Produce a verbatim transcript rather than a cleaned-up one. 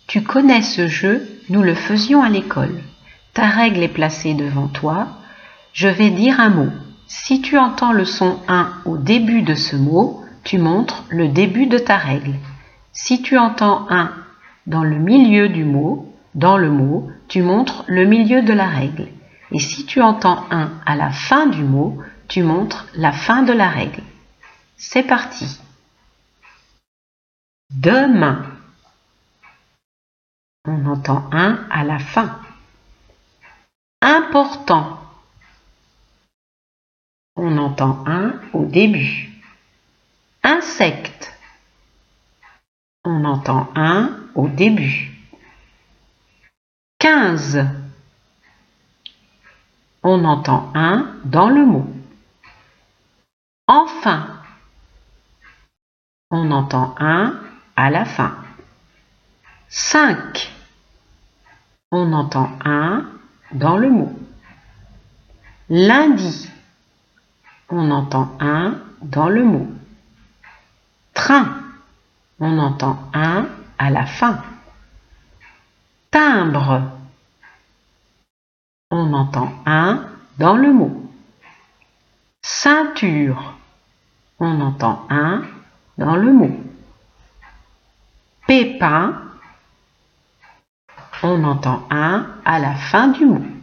Tu connais ce jeu, nous le faisions à l'école. Ta règle est placée devant toi. Je vais dire un mot. Si tu entends le son un au début de ce mot, tu montres le début de ta règle. Si tu entends un dans le milieu du mot, dans le mot, tu montres le milieu de la règle. Et si tu entends un à la fin du mot, tu montres la fin de la règle. C'est parti. Demain. On entend un à la fin. Important. On entend un au début. Insecte. On entend un au début. quinze. On entend un dans le mot. Enfin. On entend un à la fin. cinq. On entend un dans le mot. Lundi. On entend un dans le mot. Train. On entend un à la fin. Timbre. On entend un dans le mot. Ceinture. On entend un dans le mot. Pépin. On entend un à la fin du mot.